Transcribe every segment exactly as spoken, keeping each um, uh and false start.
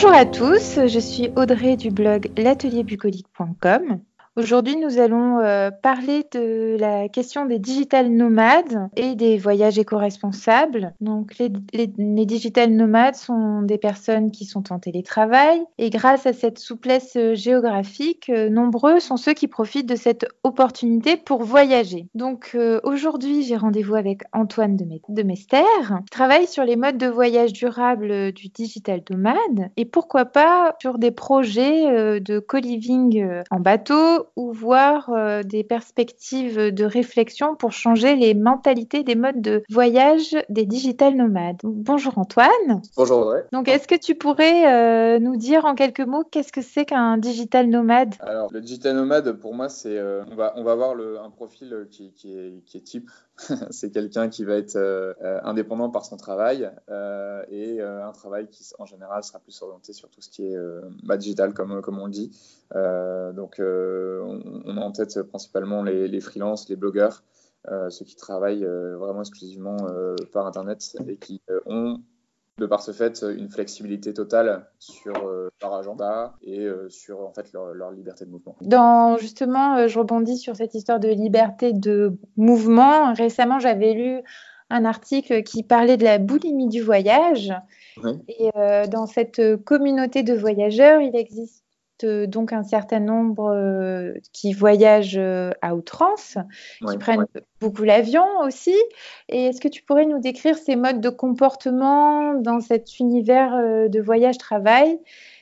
Bonjour à tous, je suis Audrey du blog l'atelier bucolique point com. Aujourd'hui, nous allons euh, parler de la question des digital nomades et des voyages éco-responsables. Donc, les, les, les digital nomades sont des personnes qui sont en télétravail et grâce à cette souplesse géographique, euh, nombreux sont ceux qui profitent de cette opportunité pour voyager. Donc, euh, aujourd'hui, j'ai rendez-vous avec Antoine de, Me- de Mester, qui travaille sur les modes de voyage durables du digital nomade et pourquoi pas sur des projets euh, de co-living euh, en bateau ou voir euh, des perspectives de réflexion pour changer les mentalités des modes de voyage des digital nomades. Bonjour Antoine. Bonjour Audrey. Donc, est-ce que tu pourrais euh, nous dire en quelques mots qu'est-ce que c'est qu'un digital nomade? Alors, le digital nomade, pour moi, c'est euh, on va on va avoir le, un profil qui, qui est qui est type. C'est quelqu'un qui va être euh, euh, indépendant par son travail euh, et euh, un travail qui, en général, sera plus orienté sur tout ce qui est euh, bah, digital, comme comme on le dit. Euh, donc, euh, on, on a en tête principalement les, les freelances, les blogueurs, euh, ceux qui travaillent euh, vraiment exclusivement euh, par Internet et qui euh, ont de par ce fait, une flexibilité totale sur euh, leur agenda et euh, sur en fait leur, leur liberté de mouvement. Dans, justement, euh, je rebondis sur cette histoire de liberté de mouvement. Récemment, j'avais lu un article qui parlait de la boulimie du voyage. Oui, Et euh, dans cette communauté de voyageurs, il existe euh, donc un certain nombre euh, qui voyagent euh, à outrance, oui, qui prennent oui. beaucoup l'avion aussi. Et est-ce que tu pourrais nous décrire ces modes de comportement dans cet univers euh, de voyage-travail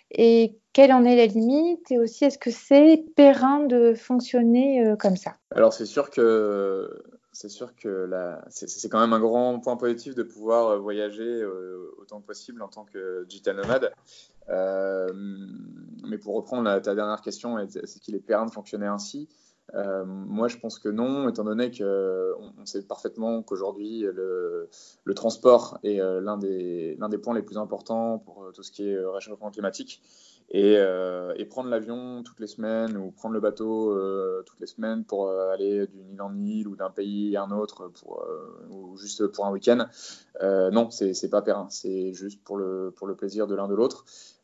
et quelle en est la limite? Et aussi, est-ce que c'est périn de fonctionner euh, comme ça? Alors c'est sûr que c'est sûr que la, c'est, c'est quand même un grand point positif de pouvoir euh, voyager euh, autant que possible en tant que digital nomade. Euh, mais pour reprendre la, ta dernière question, est-ce qu'il est périn de fonctionner ainsi? Euh, moi, je pense que non, étant donné qu'on on sait parfaitement qu'aujourd'hui, le, le transport est euh, l'un des, l'un des points les plus importants pour euh, tout ce qui est euh, réchauffement climatique. Et, euh, et prendre l'avion toutes les semaines ou prendre le bateau euh, toutes les semaines pour euh, aller d'une île en île ou d'un pays à un autre pour, euh, ou juste pour un week-end, euh, non, c'est, c'est pas périn. C'est juste pour le, pour le plaisir de l'un de l'autre.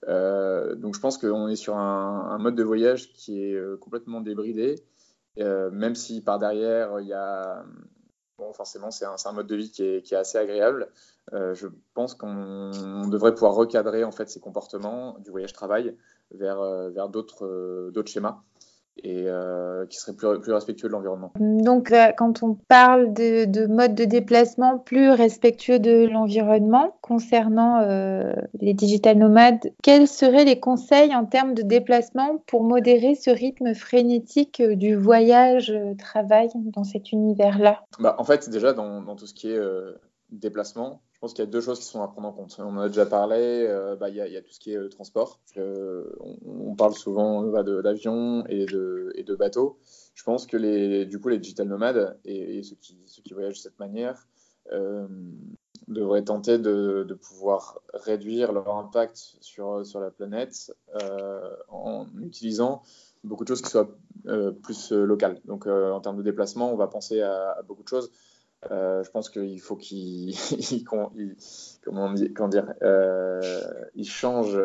Euh, donc je pense qu'on est sur un, un mode de voyage qui est euh, complètement débridé, euh, même si par derrière il y a bon, forcément c'est un, c'est un mode de vie qui est, qui est assez agréable. Euh, je pense qu'on devrait pouvoir recadrer en fait ces comportements du voyage-travail vers, euh, vers d'autres, euh, d'autres schémas et euh, qui seraient plus, plus respectueux de l'environnement. Donc, euh, quand on parle de, de mode de déplacement plus respectueux de l'environnement concernant euh, les digital nomades, quels seraient les conseils en termes de déplacement pour modérer ce rythme frénétique euh, du voyage-travail dans cet univers-là? Bah, en fait, déjà, dans, dans tout ce qui est euh, déplacement, je pense qu'il y a deux choses qui sont à prendre en compte. On en a déjà parlé, euh, bah, il y a, il y a tout ce qui est euh, transport. Euh, on, on parle souvent bah, de- d'avions et de, et de bateaux. Je pense que les, du coup, les digital nomades et, et ceux qui, ceux qui voyagent de cette manière euh, devraient tenter de, de pouvoir réduire leur impact sur, sur la planète euh, en utilisant beaucoup de choses qui soient euh, plus euh, locales. Donc, euh, en termes de déplacement, on va penser à, à beaucoup de choses. Euh, je pense qu'il faut qu'ils, ils- qu'on- ils- comment, on dit- comment dire, euh, ils changent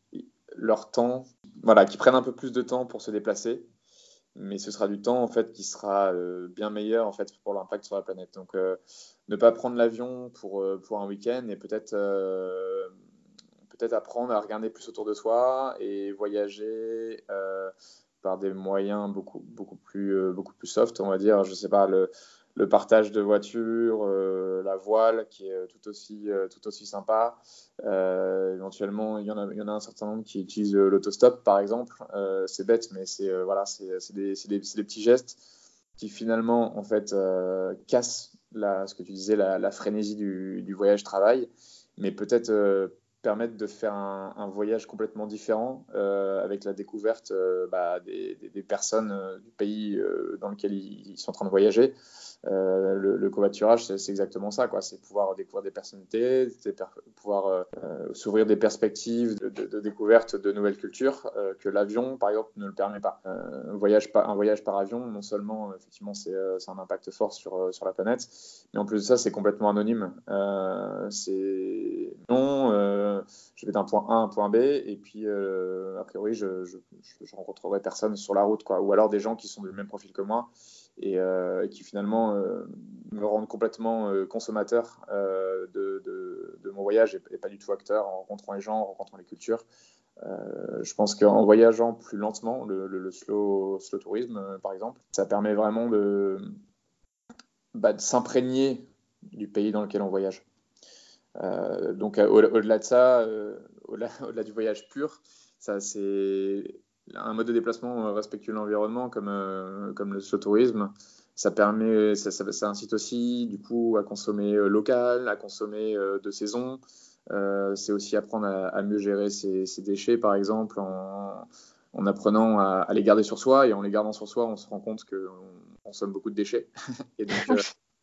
leur temps, voilà, qu'ils prennent un peu plus de temps pour se déplacer, mais ce sera du temps en fait qui sera euh, bien meilleur en fait pour l'impact sur la planète. Donc, euh, ne pas prendre l'avion pour euh, pour un week-end et peut-être euh, peut-être apprendre à regarder plus autour de soi et voyager euh, par des moyens beaucoup, beaucoup, plus, euh, beaucoup plus soft, on va dire. Je sais pas, le, le partage de voitures, euh, la voile qui est tout aussi, euh, tout aussi sympa. Euh, éventuellement, il y, en a, il y en a un certain nombre qui utilisent euh, l'autostop, par exemple. Euh, c'est bête, mais c'est euh, voilà, c'est, c'est, des, c'est, des, c'est des petits gestes qui finalement en fait euh, cassent la, ce que tu disais, la, la frénésie du, du voyage-travail, mais peut-être euh, permettre de faire un, un voyage complètement différent euh, avec la découverte euh, bah, des, des, des personnes euh, du pays euh, dans lequel ils, ils sont en train de voyager. Euh, le, le covoiturage, c'est, c'est exactement ça, quoi. C'est pouvoir découvrir des personnalités, c'est per- pouvoir euh, s'ouvrir des perspectives de, de, de découverte de nouvelles cultures euh, que l'avion, par exemple, ne le permet pas. Euh, un, voyage par un voyage par avion, non seulement, effectivement, c'est, euh, c'est un impact fort sur, euh, sur la planète, mais en plus de ça, c'est complètement anonyme. Euh, c'est non, euh, je vais d'un point A à un point B, et puis, euh, a priori, je, je, je rencontrerai personne sur la route, quoi. Ou alors des gens qui sont du même profil que moi, et euh, qui finalement euh, me rendent complètement euh, consommateur euh, de, de, de mon voyage et, et pas du tout acteur en rencontrant les gens, en rencontrant les cultures. Euh, je pense qu'en voyageant plus lentement, le, le, le slow, slow tourisme euh, par exemple, ça permet vraiment de, bah, de s'imprégner du pays dans lequel on voyage. Euh, donc au, au-delà de ça, euh, au-delà, au-delà du voyage pur, ça c'est un mode de déplacement respectueux de l'environnement comme, euh, comme le slow tourisme. Ça permet, ça, ça, ça incite aussi du coup à consommer euh, local, à consommer euh, de saison. Euh, c'est aussi apprendre à, à mieux gérer ses, ses déchets, par exemple, en, en apprenant à, à les garder sur soi. Et en les gardant sur soi, on se rend compte qu'on consomme beaucoup de déchets. Et donc, euh,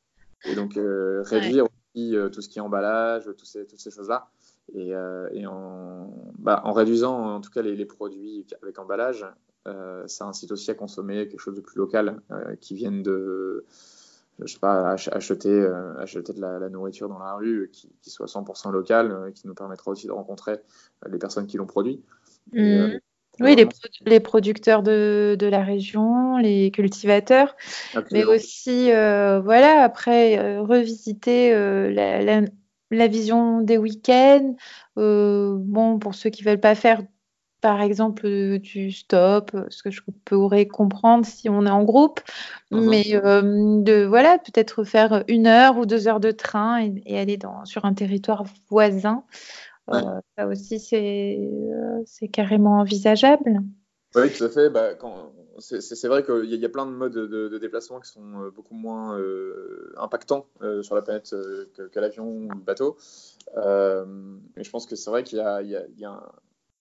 et donc euh, réduire aussi euh, tout ce qui est emballage, tous ces, toutes ces choses-là. Et, euh, et en, bah, en réduisant en tout cas les, les produits avec emballage, euh, ça incite aussi à consommer quelque chose de plus local euh, qui vienne de, je sais pas, ach- acheter, euh, acheter de la, la nourriture dans la rue qui, qui soit cent pour cent locale, euh, qui nous permettra aussi de rencontrer euh, les personnes qui l'ont produit. Et, euh, Mmh. et Oui, les, vraiment, produ- les producteurs de, de la région, les cultivateurs, mais absolument. aussi, euh, voilà, après, euh, revisiter euh, la, la- la vision des week-ends. Euh, bon, pour ceux qui veulent pas faire, par exemple, euh, du stop, euh, ce que je pourrais comprendre si on est en groupe, Mhm. mais euh, de, voilà, peut-être faire une heure ou deux heures de train et, et aller dans, sur un territoire voisin. Ouais. Euh, ça aussi, c'est euh, c'est carrément envisageable. Oui, tout à fait. Bah, quand... c'est, c'est, c'est vrai qu'il y, a- il y a plein de modes de, de déplacement qui sont euh, beaucoup moins euh, impactants euh, sur la planète euh, que, que l'avion ou le bateau. Euh, mais je pense que c'est vrai qu'il y a, il y a- il y a un-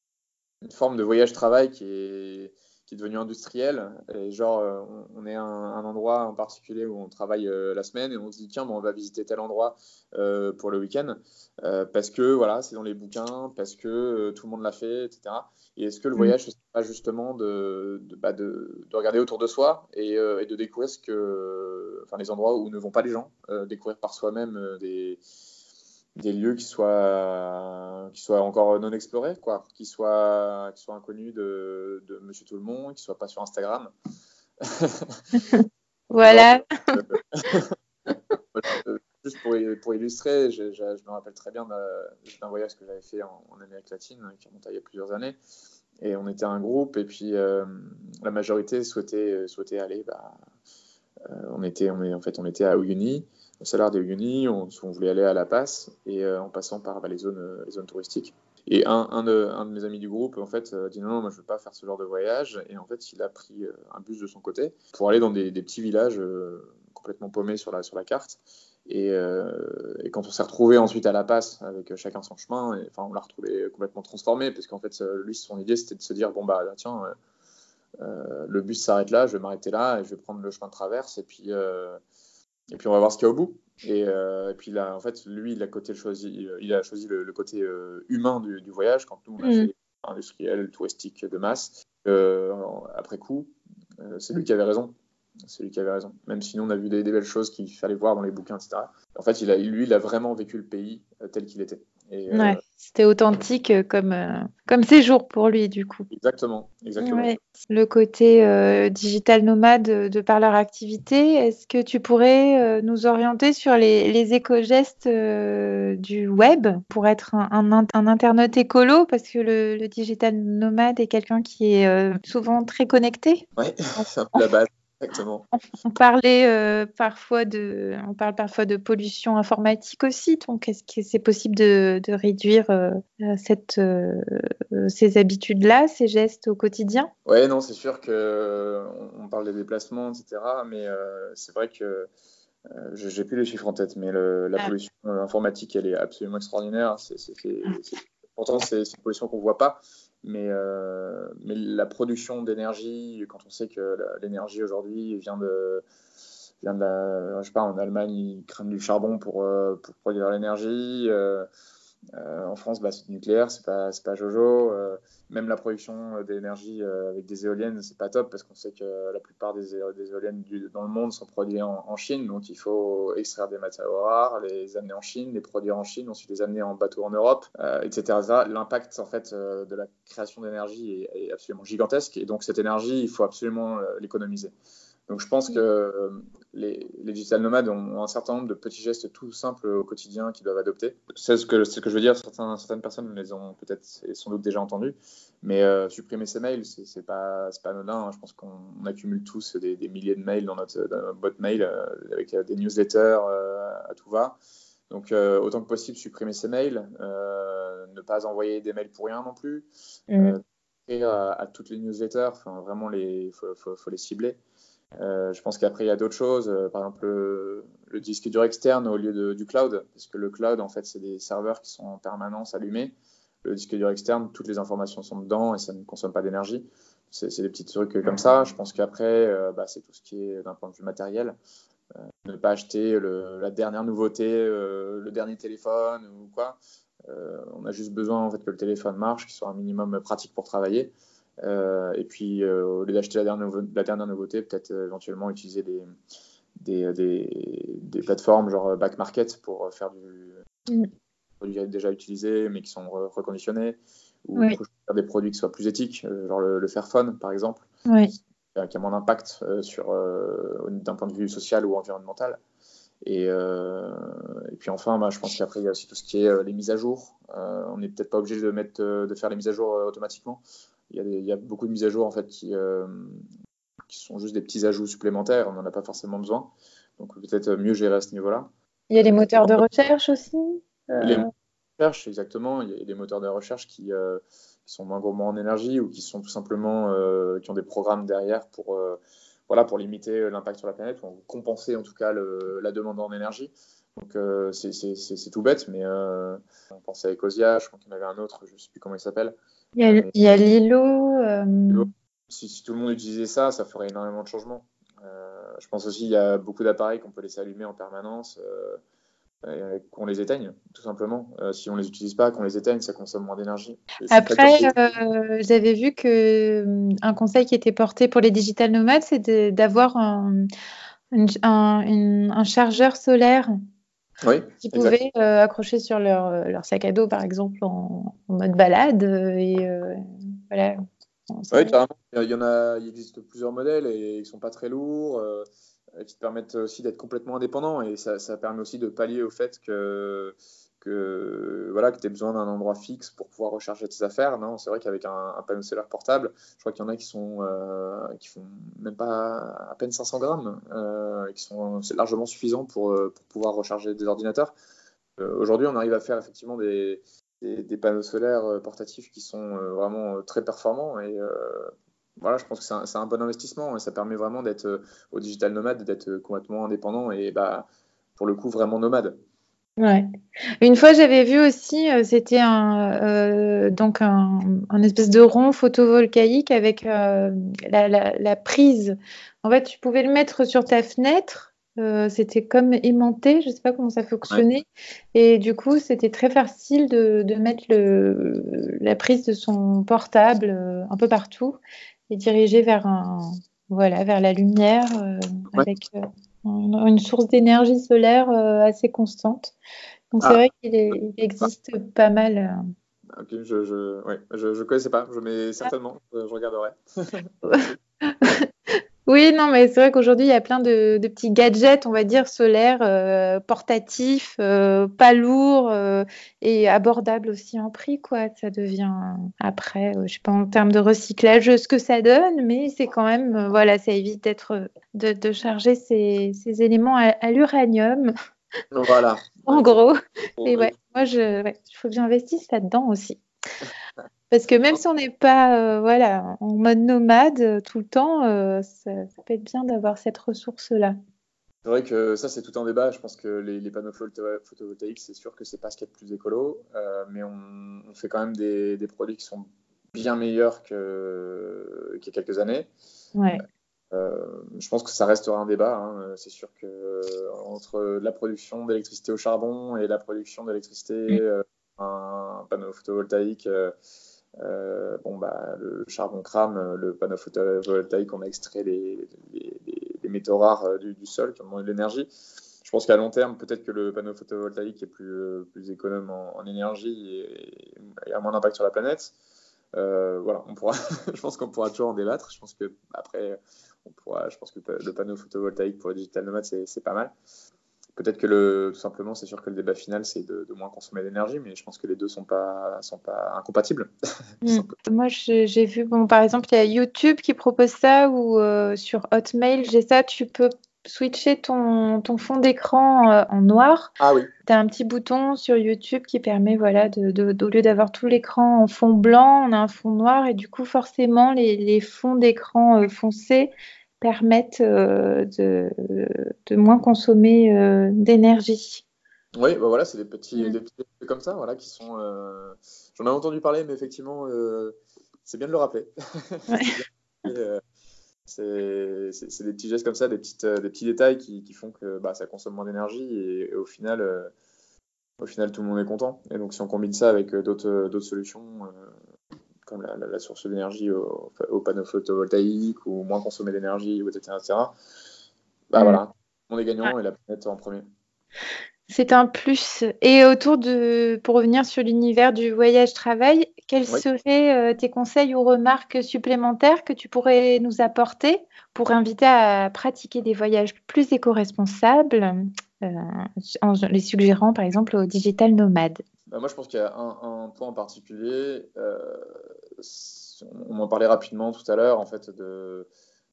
une forme de voyage-travail qui est, qui est devenue industrielle. Et genre, euh, on, on est à un, un endroit en particulier où on travaille euh, la semaine et on se dit, tiens, bon, on va visiter tel endroit euh, pour le week-end euh, parce que voilà, c'est dans les bouquins, parce que euh, tout le monde l'a fait, et cetera. Et est-ce que le Mm. voyage, c'est pas justement de, de, bah, de, de regarder autour de soi et, euh, et de découvrir ce que, enfin, les endroits où ne vont pas les gens, euh, découvrir par soi-même euh, des des lieux qui soient, qui soient encore non explorés, quoi, qui soient, qui soient inconnus de, de Monsieur Tout le Monde, qui soient pas sur Instagram. Genre, Voilà. euh, euh, juste pour, pour illustrer, je, je, je me rappelle très bien d'un, d'un voyage que j'avais fait en, en Amérique latine, qui remonte à il y a plusieurs années. Et on était un groupe, et puis euh, la majorité souhaitait, souhaitait aller. Bah, euh, on était, on est, en fait, on était à Uyuni, au Salar de Uyuni, on, on voulait aller à La Paz, et euh, en passant par bah, les zones, les zones touristiques. Et un, un, de, un de mes amis du groupe, en fait, a dit non, non, moi je veux pas faire ce genre de voyage. Et en fait, il a pris euh, un bus de son côté pour aller dans des, des petits villages euh, complètement paumés sur la, sur la carte. Et, euh, et quand on s'est retrouvé ensuite à La Paz avec chacun son chemin, et, enfin, on l'a retrouvé complètement transformé, parce qu'en fait, lui, son idée, c'était de se dire bon, bah tiens, euh, euh, le bus s'arrête là, je vais m'arrêter là, et je vais prendre le chemin de traverse, et puis, euh, et puis on va voir ce qu'il y a au bout. Et, euh, et puis là, en fait, lui, il a, côté choisi, il a choisi le, le côté euh, humain du, du voyage, quand nous, on a Mm. fait industriel, touristique de masse. Euh, après coup, euh, c'est lui qui avait raison. C'est lui qui avait raison. Même si nous, on a vu des, des belles choses qu'il fallait voir dans les bouquins, et cetera. En fait, il a, lui, il a vraiment vécu le pays euh, tel qu'il était. Et, Ouais, euh, c'était authentique euh, comme, euh, comme séjour pour lui, du coup. exactement, exactement. Ouais. Le côté euh, digital nomade euh, de par leur activité, est-ce que tu pourrais euh, nous orienter sur les, les éco-gestes euh, du web pour être un, un, int- un internaute écolo? Parce que le, le digital nomade est quelqu'un qui est euh, souvent très connecté. Ouais, c'est un peu la base, exactement. On parlait euh, parfois de, on parle parfois de pollution informatique aussi. Donc, est-ce que c'est possible de, de réduire euh, cette, euh, ces habitudes-là, ces gestes au quotidien? Ouais, non, c'est sûr que on, on parle des déplacements, et cetera. Mais euh, c'est vrai que euh, je- j'ai plus les chiffres en tête, mais le- la Ah, pollution euh, informatique, elle est absolument extraordinaire. C'est, c'est, c'est- c'est- pourtant, c'est, c'est une pollution qu'on voit pas, mais, euh, mais la production d'énergie, quand on sait que la- l'énergie aujourd'hui vient de vient de la, je sais pas, en Allemagne, ils crament du charbon pour, euh, pour produire l'énergie. Euh, euh, en France, bah, c'est du nucléaire, c'est pas, c'est pas Jojo. Euh, même la production d'énergie euh, avec des éoliennes, c'est pas top parce qu'on sait que la plupart des, é- des éoliennes du- dans le monde sont produites en, en Chine. Donc il faut extraire des matériaux rares, les amener en Chine, les produire en Chine, ensuite les amener en bateau en Europe, euh, et cetera. L'impact en fait euh, de la création d'énergie est, est absolument gigantesque. Et donc cette énergie, il faut absolument euh, l'économiser. Donc je pense que euh, les, les digital nomades ont un certain nombre de petits gestes tout simples au quotidien qu'ils doivent adopter. C'est ce que, c'est ce que je veux dire, certains, certaines personnes les ont peut-être et sans doute déjà entendus, mais euh, supprimer ces mails, c'est, c'est pas, c'est pas anodin. Je pense qu'on on accumule tous des, des milliers de mails dans notre, dans notre boîte mail euh, avec euh, des newsletters euh, à tout va. Donc euh, autant que possible, supprimer ces mails, euh, ne pas envoyer des mails pour rien non plus, euh, écrire à, à toutes les newsletters, enfin vraiment les, faut, faut, faut les cibler. Euh, je pense qu'après, il y a d'autres choses, euh, par exemple le, le disque dur externe au lieu de, du cloud, parce que le cloud, en fait, c'est des serveurs qui sont en permanence allumés. Le disque dur externe, toutes les informations sont dedans et ça ne consomme pas d'énergie. C'est, c'est des petits trucs comme ça. Je pense qu'après, euh, bah, c'est tout ce qui est d'un point de vue matériel. Euh, ne pas acheter le, la dernière nouveauté, euh, le dernier téléphone ou quoi. Euh, on a juste besoin en fait, que le téléphone marche, qu'il soit un minimum pratique pour travailler. Euh, et puis, euh, au lieu d'acheter la dernière, nouveau- la dernière nouveauté, peut-être euh, éventuellement utiliser des, des, des, des plateformes genre Back Market pour faire du Mm. produit déjà utilisé mais qui sont re- reconditionnés ou Oui, faire des produits qui soient plus éthiques, euh, genre le, le Fairphone par exemple, oui. qui a, qui a moins d'impact euh, sur, euh, d'un point de vue social ou environnemental. Et, euh, et puis enfin, bah, je pense qu'après, il y a aussi tout ce qui est euh, les mises à jour. Euh, on n'est peut-être pas obligé de, mettre, euh, de faire les mises à jour euh, automatiquement. Il y, a des, il y a beaucoup de mises à jour en fait, qui, euh, qui sont juste des petits ajouts supplémentaires. On n'en a pas forcément besoin. Donc peut-être mieux gérer à ce niveau-là. Il y a les moteurs de recherche aussi. Les Euh, moteurs de recherche, exactement. Il y a des moteurs de recherche qui, euh, qui sont moins gourmands en énergie ou qui sont tout simplement euh, qui ont des programmes derrière pour, euh, voilà, pour limiter l'impact sur la planète, ou compenser en tout cas le, la demande en énergie. Donc euh, c'est, c'est, c'est, c'est tout bête, mais euh, on pensait à Ecosia, je crois qu'il y en avait un autre, je ne sais plus comment il s'appelle. il y a, Euh, mais il y a Lilo. euh, si, si tout le monde utilisait ça, ça ferait énormément de changements. Euh, je pense aussi qu'il y a beaucoup d'appareils qu'on peut laisser allumer en permanence. Euh, euh, qu'on les éteigne, tout simplement. Euh, si on les utilise pas, qu'on les éteigne, ça consomme moins d'énergie. Je suis très Après, tenté. euh, j'avais vu que euh, un conseil qui était porté pour les digital nomades, c'est de- d'avoir un, une- un, une- un chargeur solaire Oui, qu'ils exact. pouvaient euh, accrocher sur leur, euh, leur sac à dos, par exemple, en, en mode balade. euh, Et euh, voilà. Bon, ça- Oui, carrément. Il y en a, il existe plusieurs modèles et ils sont pas très lourds, euh, et qui te permettent aussi d'être complètement indépendant et ça, ça permet aussi de pallier au fait que que voilà que tu aies besoin d'un endroit fixe pour pouvoir recharger tes affaires. Non, c'est vrai qu'avec un, un panneau solaire portable, je crois qu'il y en a qui sont euh, qui font même pas à peine cinq cents grammes, euh, et qui sont c'est largement suffisant pour, euh, pour pouvoir recharger des ordinateurs. Euh, aujourd'hui, on arrive à faire effectivement des, des, des panneaux solaires euh, portatifs qui sont euh, vraiment euh, très performants et euh, voilà, je pense que c'est un, c'est un bon investissement et ça permet vraiment d'être euh, au digital nomade, d'être euh, complètement indépendant et bah, pour le coup vraiment nomade. Ouais. Une fois, j'avais vu aussi, euh, c'était un, euh, donc un, un espèce de rond photovoltaïque avec euh, la, la- la prise. En fait, tu pouvais le mettre sur ta fenêtre. Euh, c'était comme aimanté, je sais pas comment ça Ouais. fonctionnait. Et du coup, c'était très facile de, de mettre le, la prise de son portable euh, un peu partout et diriger vers un, voilà, vers la lumière euh, Ouais. avec euh, une une source d'énergie solaire euh, assez constante. Donc c'est Ah, vrai qu'il est- il existe pas mal. ok, je, je, ouais, je, je connaissais pas, je mets certainement, je, je regarderai. euh. Merci. Oui, non, mais c'est vrai qu'aujourd'hui, il y a plein de, de petits gadgets, on va dire, solaires, euh, portatifs, euh, pas lourds euh, et abordables aussi en prix, quoi. Ça devient après, euh, je sais pas en termes de recyclage ce que ça donne, mais c'est quand même, euh, voilà, ça évite d'être, de, de charger ces, ces éléments à, à l'uranium, Voilà. en Ouais, c'est gros. pour- Et oui. ouais, moi, je, ouais, il faut que j'investisse là-dedans aussi. Parce que même si on n'est pas euh, voilà, en mode nomade euh, tout le temps, euh, ça, ça peut être bien d'avoir cette ressource-là. C'est vrai que ça, c'est tout un débat. Je pense que les, les panneaux photo- photovoltaïques, c'est sûr que c'est pas ce qu'il y a de plus écolo, euh, mais on, on fait quand même des, des produits qui sont bien meilleurs que, qu'il y a quelques années. Ouais. Euh, je pense que ça restera un débat. Hein. C'est sûr que euh, entre la production d'électricité au charbon et la production d'électricité, euh, un, un panneau photovoltaïque, euh, euh, bon bah le charbon crame, le panneau photovoltaïque, on a extrait les, les, les, les métaux rares euh, du, du sol qui ont demandé de l'énergie. Je pense qu'à long terme, peut-être que le panneau photovoltaïque est plus, euh, plus économe en, en énergie et, et a moins d'impact sur la planète. Euh, voilà, on pourra, je pense qu'on pourra toujours en débattre. Je pense que après, on pourra, je pense que le panneau photovoltaïque pour les digital nomades, c'est, c'est pas mal. Peut-être que le, tout simplement, c'est sûr que le débat final, c'est de, de moins consommer d'énergie, mais je pense que les deux sont pas, sont pas incompatibles. Mm. Moi, je- j'ai vu, bon, par exemple, il y a YouTube qui propose ça, ou euh, sur Hotmail, j'ai ça, tu peux switcher ton, ton fond d'écran euh, en noir. Ah oui. Tu as un petit bouton sur YouTube qui permet, voilà, de, de, de- au lieu d'avoir tout l'écran en fond blanc, on a un fond noir, et du coup, forcément, les, les fonds d'écran euh, foncés permettent euh, de, de moins consommer euh, d'énergie. Oui, bah voilà, c'est des petits, Mm. des petits trucs comme ça, voilà, qui sont. euh, J'en ai entendu parler, mais effectivement, euh, c'est bien de le rappeler. Ouais. C'est bien. euh, c'est c'est- c'est des petits gestes comme ça, des petites, euh, des petits détails qui, qui font que bah, ça consomme moins d'énergie et, et au final, euh, au final, tout le monde est content. Et donc, si on combine ça avec euh, d'autres, euh, d'autres solutions, euh, comme la, la- la source d'énergie au, au panneau photovoltaïque ou moins consommer d'énergie, ou et cetera, et cetera, bah Mm. voilà, on est gagnant et la planète en premier. C'est un plus. Et autour de, pour revenir sur l'univers du voyage-travail, quels Oui. seraient euh, tes conseils ou remarques supplémentaires que tu pourrais nous apporter pour inviter à pratiquer des voyages plus éco-responsables, euh, en les suggérant par exemple aux digital nomades? Bah, moi, je pense qu'il y a un, un point en particulier. Euh, c'est- on en parlait rapidement tout à l'heure, en fait, de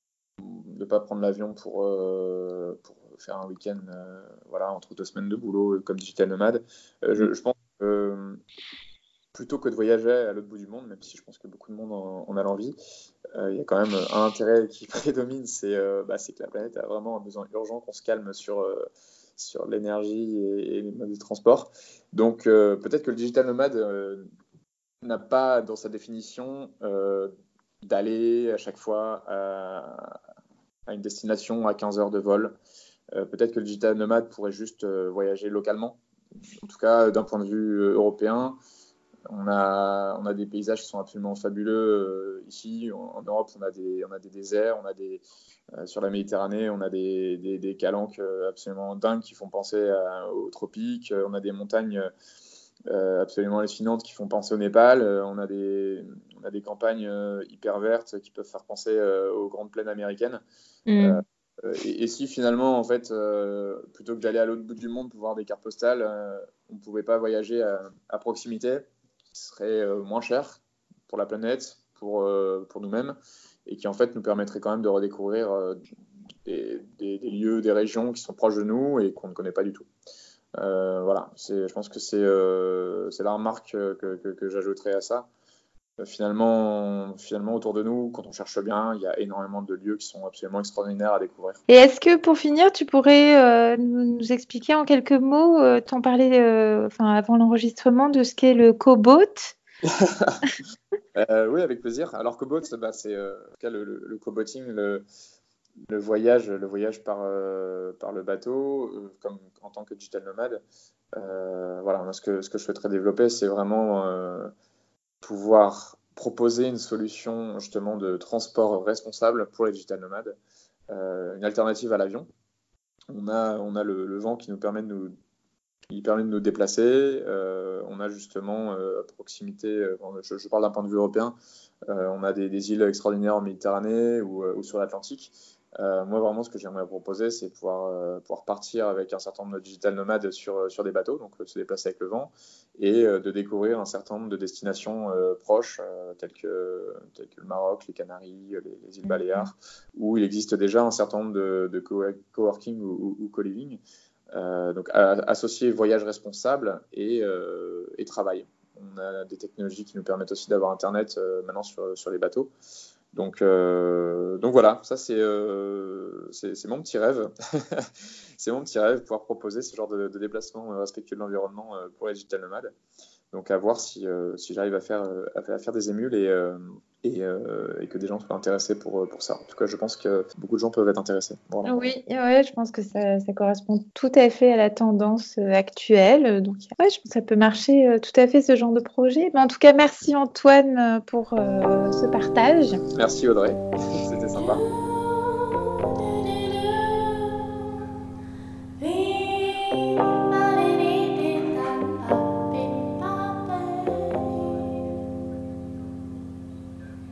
ne pas prendre l'avion pour, euh, pour faire un week-end euh, voilà, entre deux semaines de boulot euh, comme digital nomade. Euh, je, je pense que euh, plutôt que de voyager à l'autre bout du monde, même si je pense que beaucoup de monde en, en a l'envie, euh, il y a quand même un intérêt qui prédomine, c'est euh, bah, c'est que la planète a vraiment un besoin urgent qu'on se calme sur, euh, sur l'énergie et, et les modes de transport. Donc euh, peut-être que le digital nomade euh, n'a pas dans sa définition euh, d'aller à chaque fois à, à une destination à quinze heures de vol. Euh, peut-être que le digital nomade pourrait juste euh, voyager localement. En tout cas, d'un point de vue euh, européen, on a, on a des paysages qui sont absolument fabuleux euh, ici. En, en Europe, on a des, on a des déserts, on a des, euh, sur la Méditerranée, on a des, des, des calanques euh, absolument dingues qui font penser à, aux tropiques. On a des montagnes euh, absolument hallucinantes qui font penser au Népal. Euh, on, a des, on a des campagnes euh, hyper vertes qui peuvent faire penser euh, aux grandes plaines américaines. Euh, Mm. et, et si finalement, en fait, euh, plutôt que d'aller à l'autre bout du monde pour voir des cartes postales, euh, on ne pouvait pas voyager à, à proximité, qui serait euh, moins cher pour la planète, pour, euh, pour nous-mêmes, et qui en fait nous permettrait quand même de redécouvrir euh, des, des, des lieux, des régions qui sont proches de nous et qu'on ne connaît pas du tout. Euh, voilà, c'est, je pense que c'est, euh, c'est la remarque que, que, que j'ajouterais à ça. Finalement, finalement, autour de nous, quand on cherche bien, il y a énormément de lieux qui sont absolument extraordinaires à découvrir. Et est-ce que pour finir, tu pourrais euh, nous, nous expliquer en quelques mots, euh, t'en parlais euh, enfin, avant l'enregistrement, de ce qu'est le coboat? Euh, oui, avec plaisir. Alors, Cobot, bah, c'est euh, en tout cas le, le, le coboating, le, le voyage, le voyage par, euh, par le bateau, euh, comme en tant que digital nomade. Euh, voilà, moi, ce que, ce que je souhaiterais développer, c'est vraiment euh, pouvoir proposer une solution justement de transport responsable pour les digital nomades, euh, une alternative à l'avion. On a, on a le, le vent qui nous permet de nous, qui permet de nous déplacer. Euh, on a justement euh, à proximité, euh, je, je parle d'un point de vue européen, euh, on a des, des îles extraordinaires en Méditerranée ou, euh, ou sur l'Atlantique. Euh, moi, vraiment, ce que j'aimerais proposer, c'est pouvoir, euh, pouvoir partir avec un certain nombre de digital nomades sur, sur des bateaux, donc euh, se déplacer avec le vent, et euh, de découvrir un certain nombre de destinations euh, proches, euh, telles, que, telles que le Maroc, les Canaries, les, les îles Baléares, où il existe déjà un certain nombre de, de coworking ou, ou, ou co-living. Euh, donc, à, associer voyage responsable et, euh, et travail. On a des technologies qui nous permettent aussi d'avoir Internet euh, maintenant sur, sur les bateaux. Donc, euh, donc voilà, ça c'est, euh, c'est, c'est mon petit rêve. C'est mon petit rêve, pouvoir proposer ce genre de, de déplacement respectueux de l'environnement euh, pour les digital nomades. Donc à voir si, euh, si j'arrive à faire, à faire des émules et, euh, et, euh, et que des gens soient intéressés pour, pour ça. En tout cas, je pense que beaucoup de gens peuvent être intéressés. Voilà. Oui, ouais, je pense que ça, ça correspond tout à fait à la tendance euh, actuelle. Donc, ouais, je pense que ça peut marcher euh, tout à fait ce genre de projet. Mais en tout cas, merci Antoine euh, pour euh, ce partage. Merci Audrey, c'était sympa.